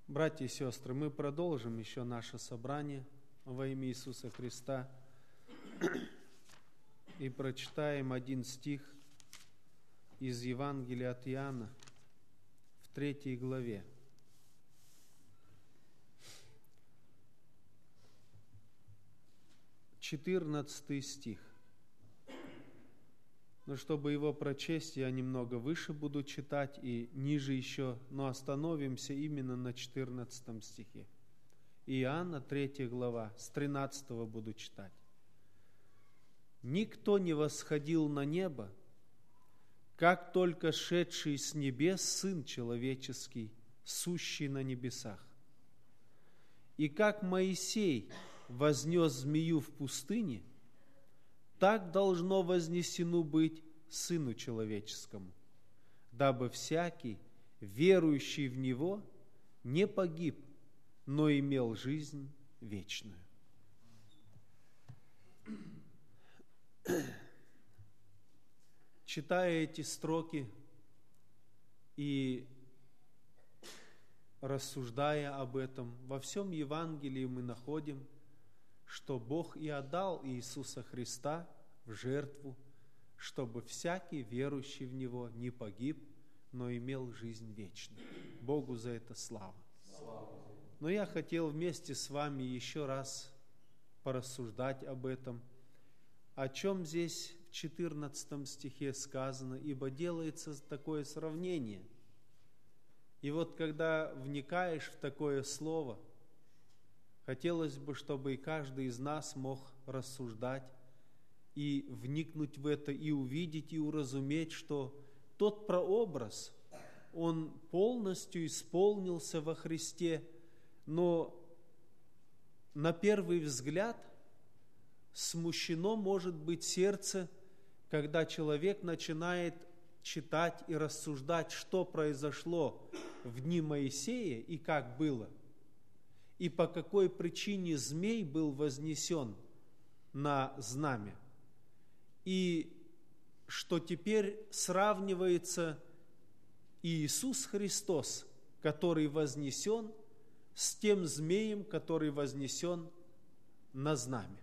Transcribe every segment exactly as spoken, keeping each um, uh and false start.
Братья и сестры, мы продолжим еще наше собрание во имя Иисуса Христа и прочитаем один стих из Евангелия от Иоанна в третьей главе. четырнадцатый стих. Но чтобы его прочесть, я немного выше буду читать и ниже еще, но остановимся именно на четырнадцатом стихе. Иоанна, третья глава, с тринадцатого буду читать. «Никто не восходил на небо, как только шедший с небес Сын Человеческий, сущий на небесах. И как Моисей вознес змею в пустыне, так должно вознесено быть Сыну Человеческому, дабы всякий, верующий в Него, не погиб, но имел жизнь вечную». Читая эти строки и рассуждая об этом, во всем Евангелии мы находим, что Бог и отдал Иисуса Христа в жертву, чтобы всякий, верующий в Него, не погиб, но имел жизнь вечную. Богу за это слава. Слава. Но я хотел вместе с вами еще раз порассуждать об этом, о чем здесь в четырнадцатом стихе сказано, ибо делается такое сравнение. И вот когда вникаешь в такое слово, хотелось бы, чтобы и каждый из нас мог рассуждать и вникнуть в это, и увидеть, и уразуметь, что тот прообраз, он полностью исполнился во Христе, но на первый взгляд смущено может быть сердце, когда человек начинает читать и рассуждать, что произошло в дни Моисея и как было, и по какой причине змей был вознесен на знамя, и что теперь сравнивается Иисус Христос, который вознесен, с тем змеем, который вознесен на знамя.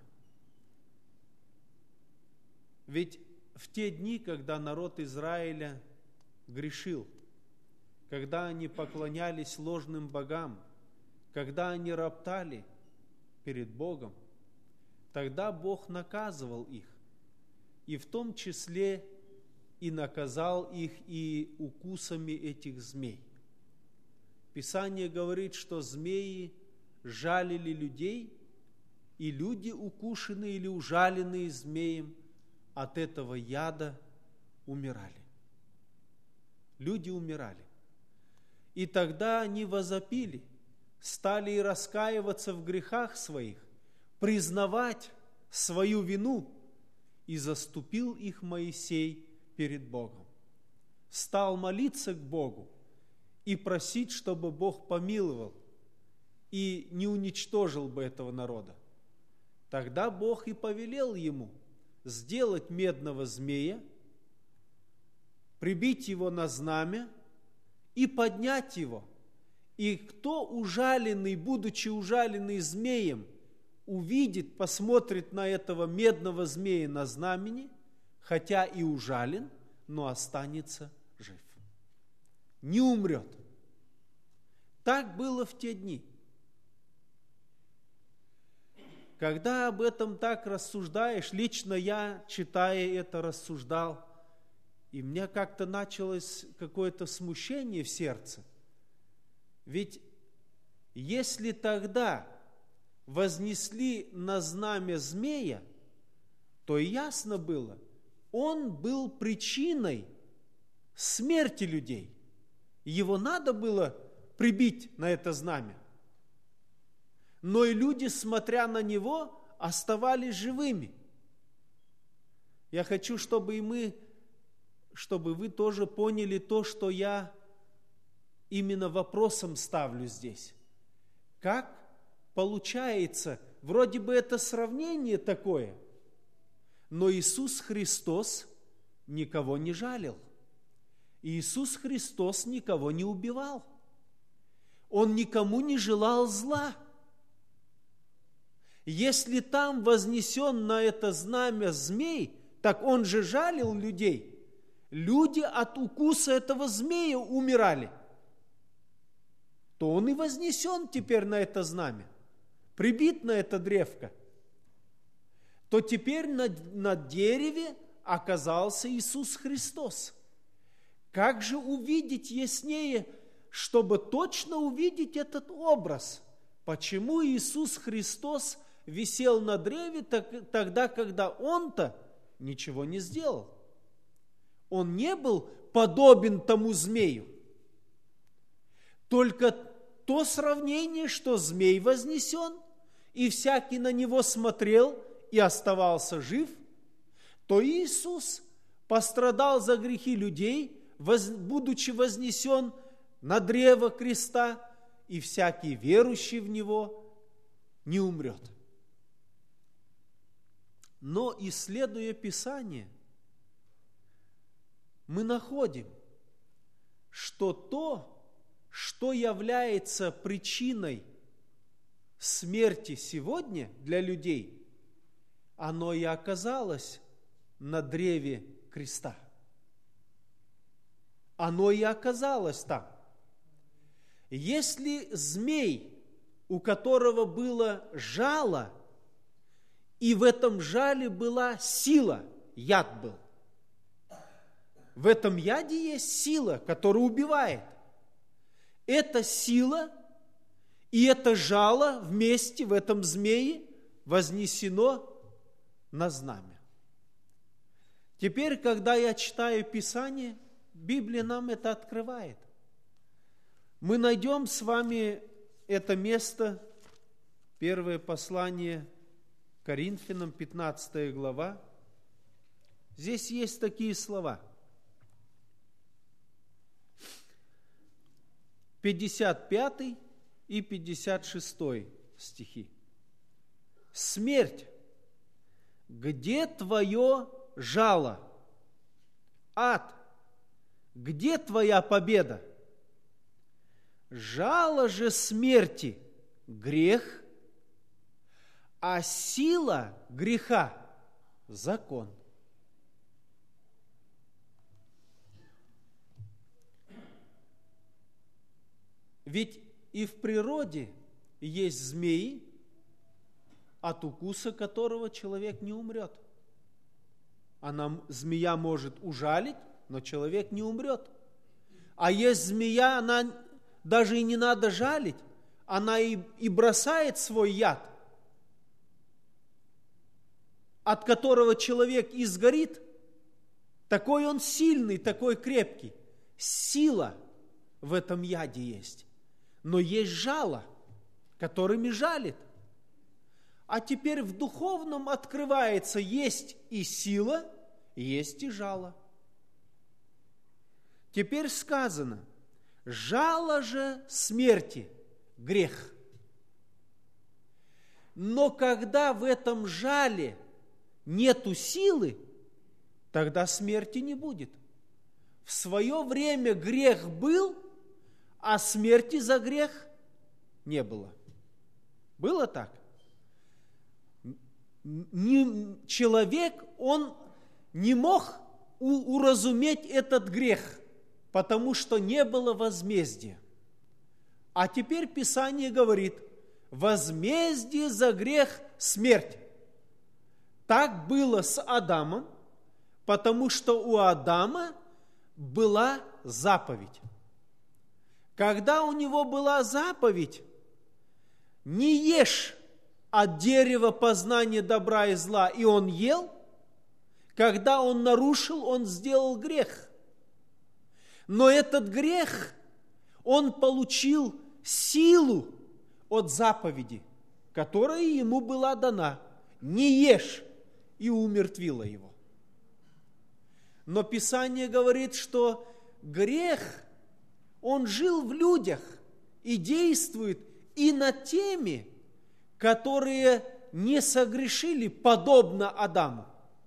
Ведь в те дни, когда народ Израиля грешил, когда они поклонялись ложным богам, когда они роптали перед Богом, тогда Бог наказывал их, и в том числе и наказал их и укусами этих змей. Писание говорит, что змеи жалили людей, и люди, укушенные или ужаленные змеем, от этого яда умирали. Люди умирали. И тогда они возопили, стали и раскаиваться в грехах своих, признавать свою вину, и заступил их Моисей перед Богом. Стал молиться к Богу и просить, чтобы Бог помиловал и не уничтожил бы этого народа. Тогда Бог и повелел ему сделать медного змея, прибить его на знамя и поднять его. И кто ужаленный, будучи ужаленный змеем, увидит, посмотрит на этого медного змея на знамени, хотя и ужален, но останется жив. Не умрет. Так было в те дни. Когда об этом так рассуждаешь, лично я, читая это, рассуждал, и у меня как-то началось какое-то смущение в сердце. Ведь если тогда вознесли на знамя змея, то ясно было, он был причиной смерти людей. Его надо было прибить на это знамя. Но и люди, смотря на него, оставались живыми. Я хочу, чтобы и мы, чтобы вы тоже поняли то, что я именно вопросом ставлю здесь. Как получается, вроде бы это сравнение такое, но Иисус Христос никого не жалил. Иисус Христос никого не убивал. Он никому не желал зла. Если там вознесен на это знамя змей, так он же жалил людей. Люди от укуса этого змея умирали. То он и вознесен теперь на это знамя, прибит на это древко. То теперь на, на дереве оказался Иисус Христос. Как же увидеть яснее, чтобы точно увидеть этот образ? Почему Иисус Христос висел на древе тогда, когда Он-то ничего не сделал? Он не был подобен тому змею. Только то сравнение, что змей вознесен, и всякий на него смотрел и оставался жив, то Иисус пострадал за грехи людей, будучи вознесен на древо креста, и всякий верующий в Него не умрет. Но, исследуя Писание, мы находим, что то, что является причиной смерти сегодня для людей, оно и оказалось на древе креста. Оно и оказалось там. Если змей, у которого было жало, и в этом жале была сила, яд был. В этом яде есть сила, которая убивает. Эта сила и это жало вместе в этом змее вознесено на знамя. Теперь, когда я читаю Писание, Библия нам это открывает. Мы найдем с вами это место, первое послание Коринфянам, пятнадцатая глава. Здесь есть такие слова. пятьдесят пятый и пятьдесят шестой стихи. Смерть, где твое жало? Ад, где твоя победа? Жало же смерти – грех, а сила греха – закон. Ведь и в природе есть змеи, от укуса которого человек не умрет. Она, змея может ужалить, но человек не умрет. А есть змея, она даже и не надо жалить, она и, и бросает свой яд, от которого человек изгорит. Такой он сильный, такой крепкий. Сила в этом яде есть. Но есть жало, которыми жалит. А теперь в духовном открывается, есть и сила, есть и жало. Теперь сказано, жало же смерти – грех. Но когда в этом жале нету силы, тогда смерти не будет. В свое время грех был, а смерти за грех не было. Было так? Не, человек, он не мог у, уразуметь этот грех, потому что не было возмездия. А теперь Писание говорит, возмездие за грех – смерть. Так было с Адамом, потому что у Адама была заповедь. Когда у него была заповедь, не ешь от дерева познания добра и зла, и он ел, когда он нарушил, он сделал грех. Но этот грех, он получил силу от заповеди, которая ему была дана. Не ешь, и умертвила его. Но Писание говорит, что грех, он жил в людях и действует и над теми, которые не согрешили подобно Адаму.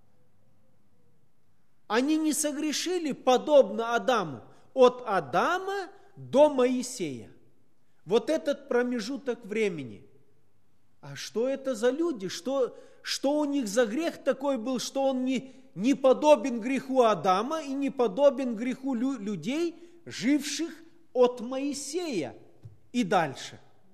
Они не согрешили подобно Адаму от Адама до Моисея. вот этот промежуток времени. А что это за люди? Что, что у них за грех такой был, что он не, не подобен греху Адама и не подобен греху лю, людей, живших от Моисея и дальше?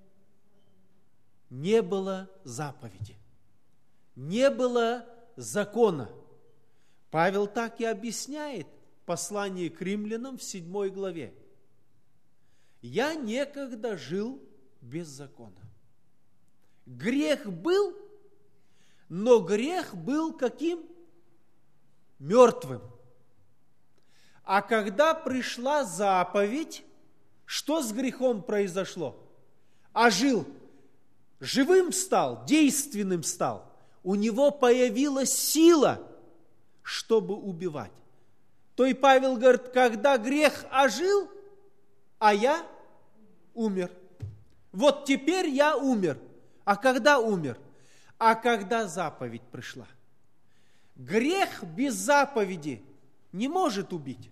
Не было заповеди, не было закона. Павел так и объясняет в послании к римлянам в седьмой главе. «Я некогда жил без закона». Грех был, но грех был каким? Мертвым. А когда пришла заповедь, что с грехом произошло? Ожил, живым стал, действенным стал. У него появилась сила, чтобы убивать. То и Павел говорит, когда грех ожил, а я умер. Вот теперь я умер. А когда умер? А когда заповедь пришла. Грех без заповеди не может убить.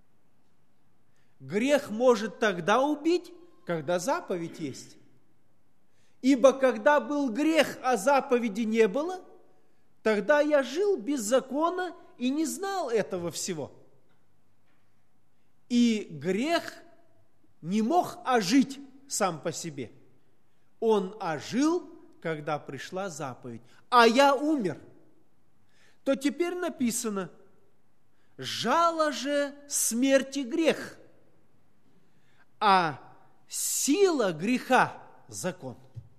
Грех может тогда убить, когда заповедь есть. Ибо когда был грех, а заповеди не было, тогда я жил без закона и не знал этого всего. И грех не мог ожить сам по себе. Он ожил, когда пришла заповедь. А я умер. То теперь написано, жало же смерти грех, а сила греха закон.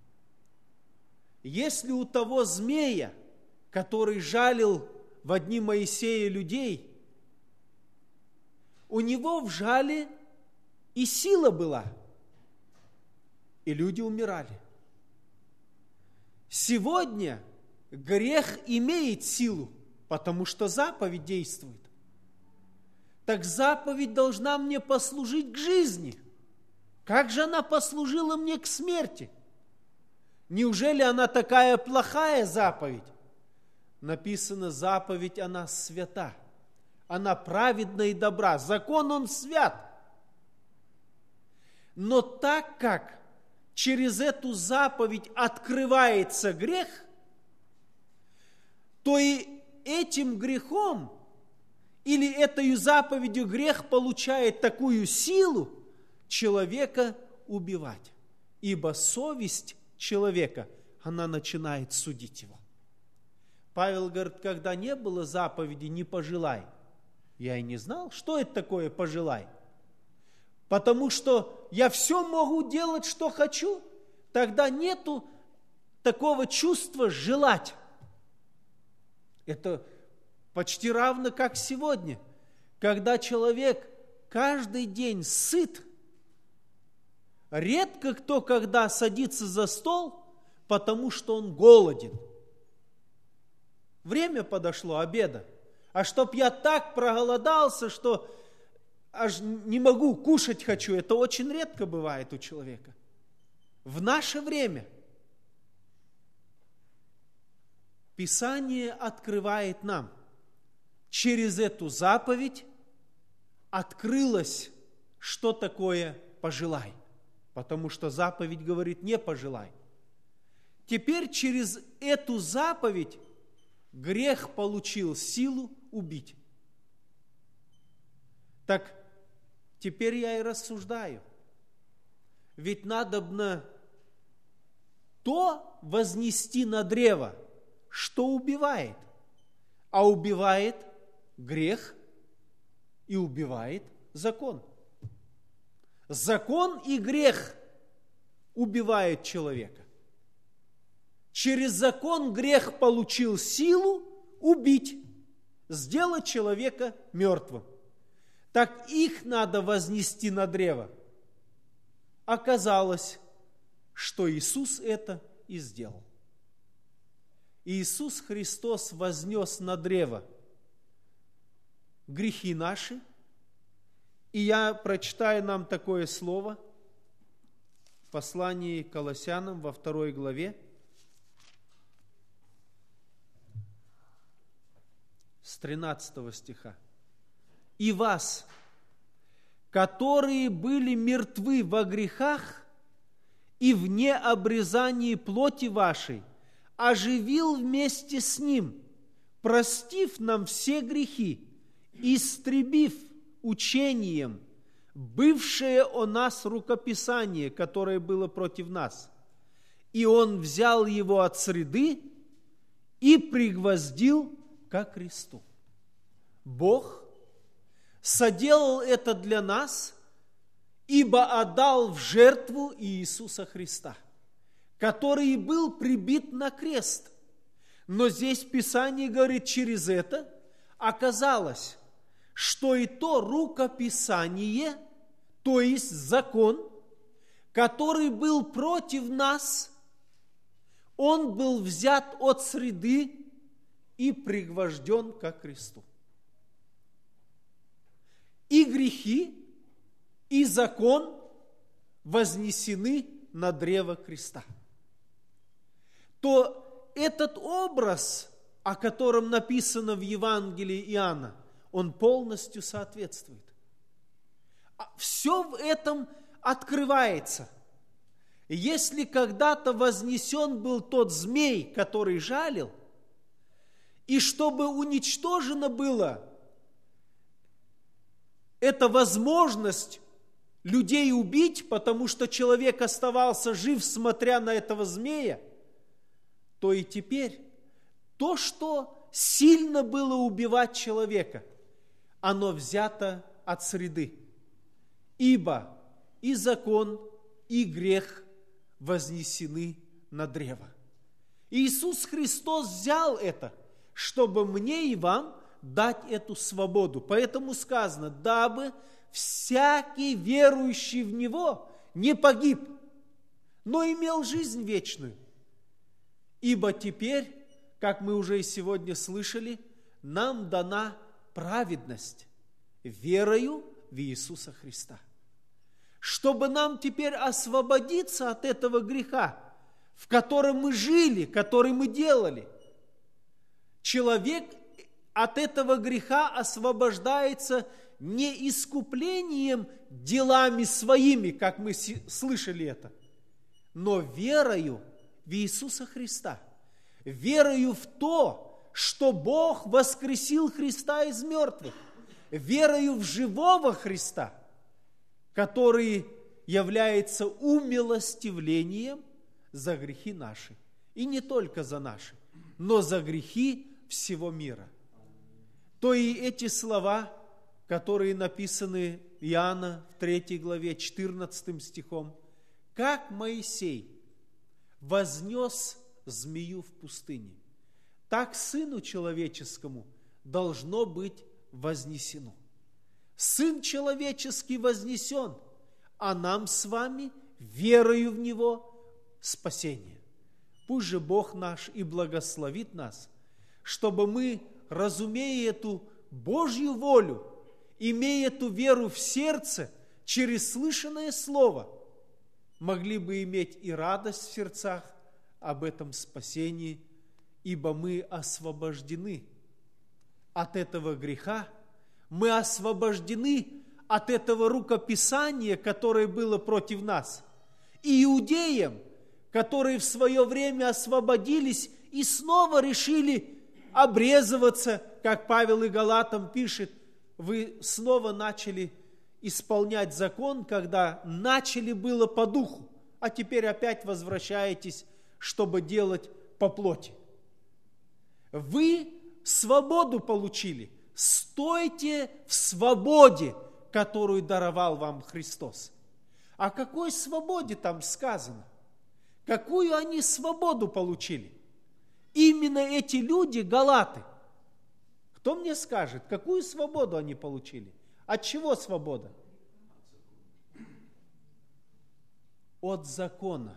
Если у того змея, который жалил в дни Моисея людей, у него в жале и сила была, и люди умирали. Сегодня грех имеет силу, потому что заповедь действует. Так заповедь должна мне послужить к жизни. Как же она послужила мне к смерти? Неужели она такая плохая заповедь? Написано, заповедь, она свята. Она праведна и добра. Закон, он свят. Но так как через эту заповедь открывается грех, то и этим грехом или этой заповедью грех получает такую силу человека убивать. Ибо совесть человека, она начинает судить его. Павел говорит, когда не было заповеди «не пожелай», я и не знал, что это такое «пожелай». Потому что я все могу делать, что хочу, тогда нету такого чувства желать. Это почти равно, как сегодня, когда человек каждый день сыт. Редко кто когда садится за стол, потому что он голоден. Время подошло обеда. А чтоб я так проголодался, что аж не могу, кушать хочу, это очень редко бывает у человека. В наше время Писание открывает нам, через эту заповедь открылось, что такое «пожелай». Потому что заповедь говорит «не пожелай». Теперь через эту заповедь грех получил силу убить. Так теперь я и рассуждаю. Ведь надобно то вознести на древо, что убивает. А убивает грех и убивает закон. Закон и грех убивают человека. Через закон грех получил силу убить, сделать человека мертвым. Так их надо вознести на древо. Оказалось, что Иисус это и сделал. Иисус Христос вознес на древо грехи наши. И я прочитаю нам такое слово в послании к Колоссянам во второй главе, с тринадцатого стиха. «И вас, которые были мертвы во грехах и в необрезании плоти вашей оживил вместе с Ним, простив нам все грехи, истребив учением бывшее о нас рукописание, которое было против нас. И Он взял его от среды и пригвоздил ко кресту». Бог соделал это для нас, ибо отдал в жертву Иисуса Христа, который был прибит на крест. Но здесь Писание говорит, через это оказалось, что и то рукописание, то есть закон, который был против нас, он был взят от среды и пригвожден ко кресту. И грехи, и закон вознесены на древо креста. То этот образ, о котором написано в Евангелии Иоанна, он полностью соответствует. Все в этом открывается. Если когда-то вознесен был тот змей, который жалил, и чтобы уничтожена была эта возможность людей убить, потому что человек оставался жив, смотря на этого змея, то и теперь то, что сильно было убивать человека, оно взято от среды. Ибо и закон, и грех вознесены на древо. Иисус Христос взял это, чтобы мне и вам дать эту свободу. Поэтому сказано, дабы всякий верующий в Него не погиб, но имел жизнь вечную. Ибо теперь, как мы уже и сегодня слышали, нам дана праведность верою в Иисуса Христа. Чтобы нам теперь освободиться от этого греха, в котором мы жили, который мы делали. Человек от этого греха освобождается не искуплением делами своими, как мы слышали это, но верою в Иисуса Христа, верою в то, что Бог воскресил Христа из мертвых, верою в живого Христа, который является умилостивлением за грехи наши. И не только за наши, но за грехи всего мира. То и эти слова, которые написаны Иоанна в третьей главе, четырнадцатым стихом, как Моисей вознес змею в пустыне, так Сыну Человеческому должно быть вознесено. Сын Человеческий вознесен, а нам с вами, верою в Него, спасение. Пусть же Бог наш и благословит нас, чтобы мы, разумея эту Божью волю, имея эту веру в сердце, через слышанное слово, могли бы иметь и радость в сердцах об этом спасении, ибо мы освобождены от этого греха, мы освобождены от этого рукописания, которое было против нас, и иудеям, которые в свое время освободились и снова решили обрезываться, как Павел и Галатам пишет, вы снова начали исполнять закон, когда начали было по духу, а теперь опять возвращаетесь, чтобы делать по плоти. Вы свободу получили. Стойте в свободе, которую даровал вам Христос. О какой свободе там сказано? Какую они свободу получили? Именно эти люди, галаты. Кто мне скажет, какую свободу они получили? От чего свобода? От закона.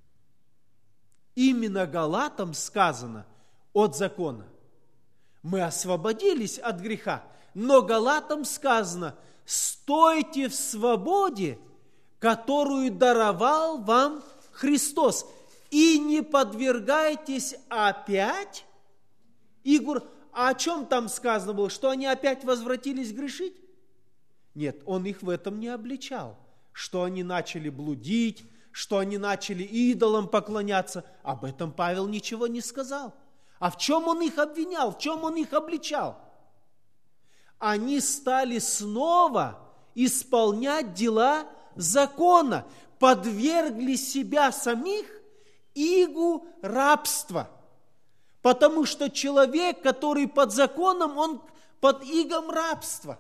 Именно галатам сказано от закона. Мы освободились от греха, но галатам сказано, стойте в свободе, которую даровал вам Христос, и не подвергайтесь опять. Игорь, а о чем там сказано было? Что они опять возвратились грешить? Нет, он их в этом не обличал, что они начали блудить, что они начали идолам поклоняться, об этом Павел ничего не сказал. А в чем он их обвинял, в чем он их обличал? Они стали снова исполнять дела закона, подвергли себя самих игу рабства. Потому что человек, который под законом, он под игом рабства.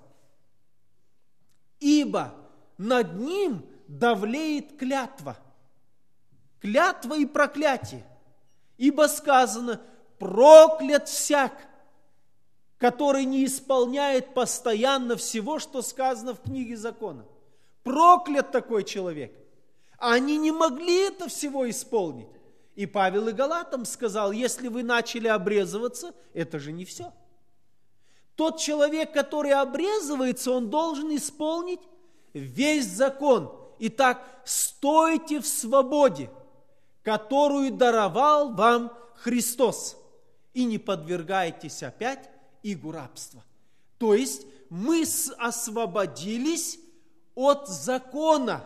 Ибо над ним давлеет клятва. Клятва и проклятие. Ибо сказано: проклят всяк, который не исполняет постоянно всего, что сказано в книге закона. Проклят такой человек. А они не могли это всего исполнить. И Павел и Галатам сказал: если вы начали обрезываться, это же не все. Тот человек, который обрезывается, он должен исполнить весь закон. Итак, стойте в свободе, которую даровал вам Христос, и не подвергайтесь опять игу рабства. То есть мы освободились от закона.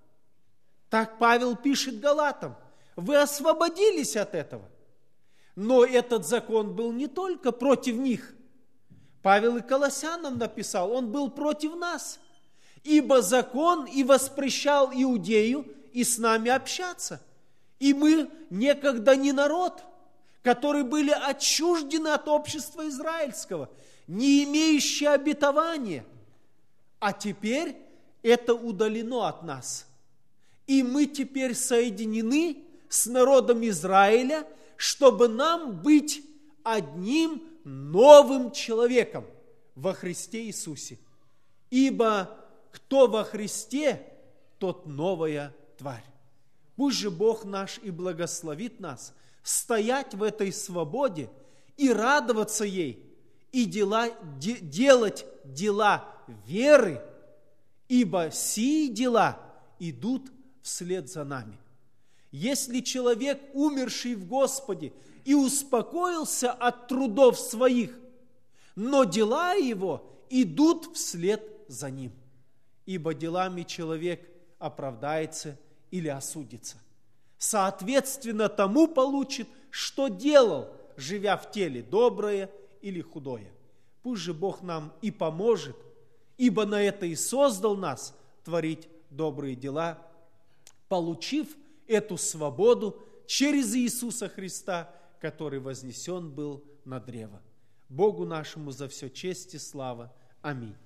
Так Павел пишет Галатам. Вы освободились от этого. Но этот закон был не только против них. Павел и Колоссянам написал, он был против нас. Ибо закон и воспрещал Иудею и с нами общаться. И мы некогда не народ, которые были отчуждены от общества израильского, не имеющие обетования. А теперь это удалено от нас. И мы теперь соединены с народом Израиля, чтобы нам быть одним новым человеком во Христе Иисусе. Ибо кто во Христе, тот новая тварь. Пусть же Бог наш и благословит нас стоять в этой свободе и радоваться ей, и дела, де, делать дела веры, ибо сии дела идут вслед за нами. Если человек, умерший в Господе, и успокоился от трудов своих, но дела его идут вслед за ним, ибо делами человек оправдается или осудится. Соответственно тому получит, что делал, живя в теле, доброе или худое. Пусть же Бог нам и поможет, ибо на это и создал нас творить добрые дела, получив эту свободу через Иисуса Христа, который вознесен был на древо. Богу нашему за все честь и слава. Аминь.